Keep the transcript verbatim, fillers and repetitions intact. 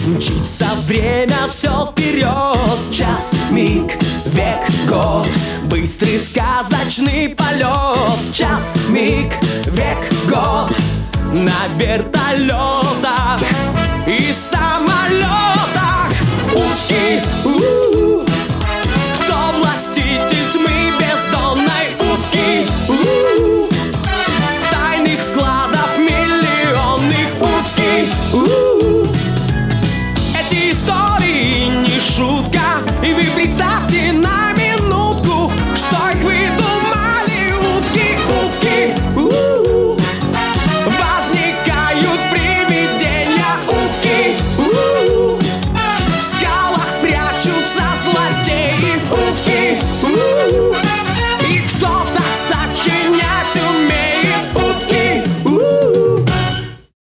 Мчится время все вперед. Час, миг, век, год. Быстрый сказочный полет. Час, миг, век, год. На вертолетах и сам